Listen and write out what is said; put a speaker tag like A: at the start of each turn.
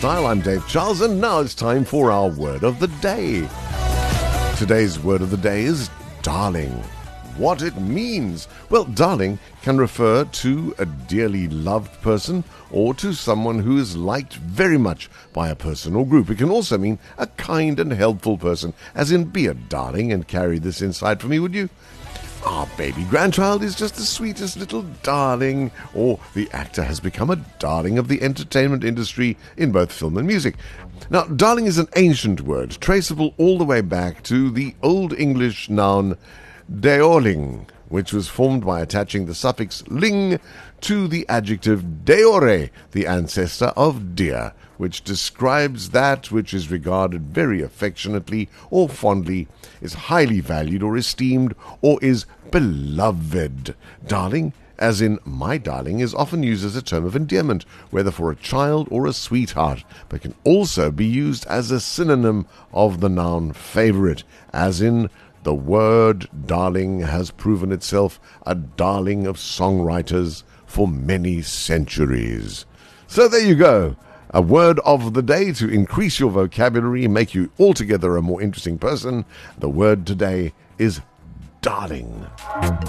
A: Style. I'm Dave Charles, and now it's time for our word of the day. Today's word of the day is darling. What it means? Well, darling can refer to a dearly loved person or to someone who is liked very much by a person or group. It can also mean a kind and helpful person, as in, be a darling and carry this inside for me, would you? Our baby grandchild is just the sweetest little darling, or the actor has become a darling of the entertainment industry in both film and music. Now, darling is an ancient word, traceable all the way back to the Old English noun deorling, which was formed by attaching the suffix ling to the adjective deore, the ancestor of dear, which describes that which is regarded very affectionately or fondly, is highly valued or esteemed, or is beloved. Darling, as in my darling, is often used as a term of endearment, whether for a child or a sweetheart, but can also be used as a synonym of the noun favorite, as in the word darling has proven itself a darling of songwriters for many centuries. So there you go. A word of the day to increase your vocabulary, make you altogether a more interesting person. The word today is darling.